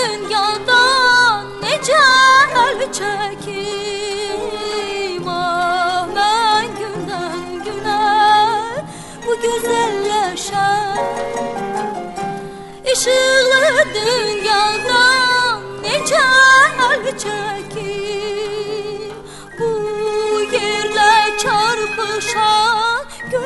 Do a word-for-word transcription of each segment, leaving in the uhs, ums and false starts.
dünyadan nece el çekim. Ah ben günden güne bu güzelleşen ışıklı dünyadan nece el çekim. Bu yerle çarpışan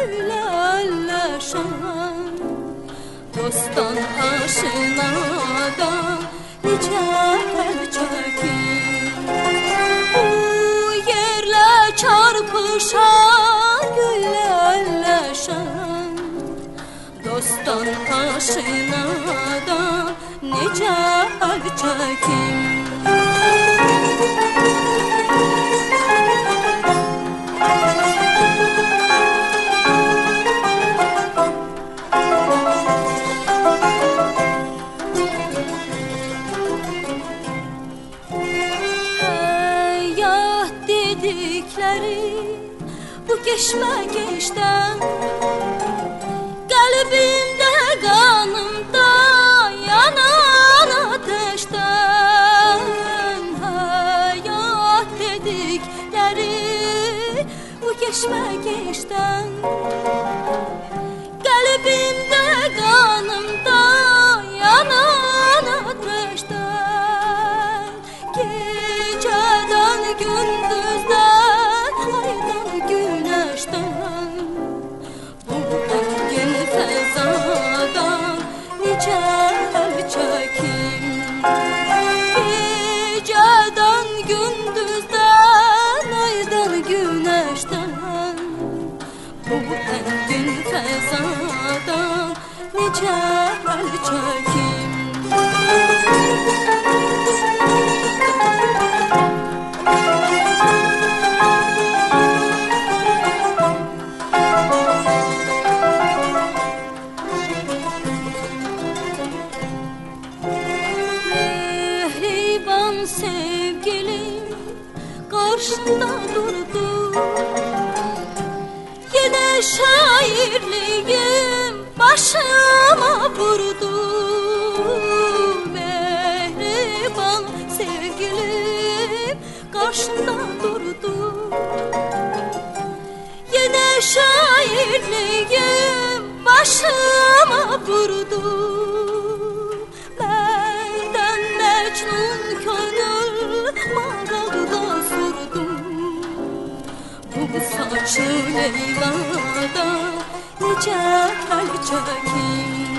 göylerleşen dosttan aşinadan nice el çekim. Bu yerle çarpışan göylerleşen dosttan aşinadan nice el çekim. Bu geçmekten kalbimde kanımda yanan ateşten hayat dedikleri bu geçmekten kalbimde kanımda yanan ateşten geceden gündüzden geceden gündüzden aydan güneşten bu engin fezadan nice el çekim. Sevgilim karşında durdu, yine şairliğim başıma vurdu. Mehriban sevgilim karşında durdu, yine şairliğim başıma vurdu. Benden Mecnun mağrada sordum, bu saçlı Leyla'da nice el çekim.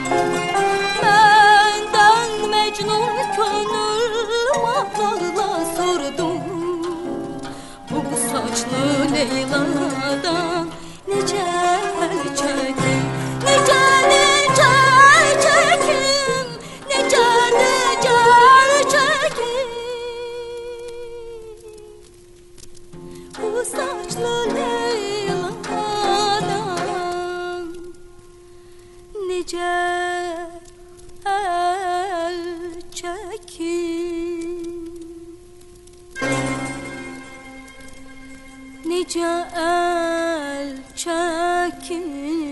Benden Mecnun gönül mağrada sordum, bu saçlı Leyla'da nice el çekim. Nice nice çekim, nice nice çekim. Bu saçlı Leyla'dan nice el çekim, nice el çekim.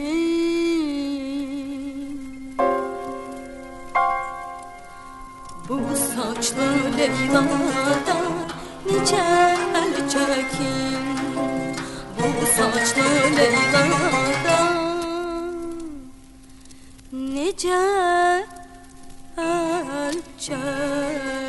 Bu saçlı Leyla'dan nice el çekim. Bu saçlı Leyla'dan nice el çekim.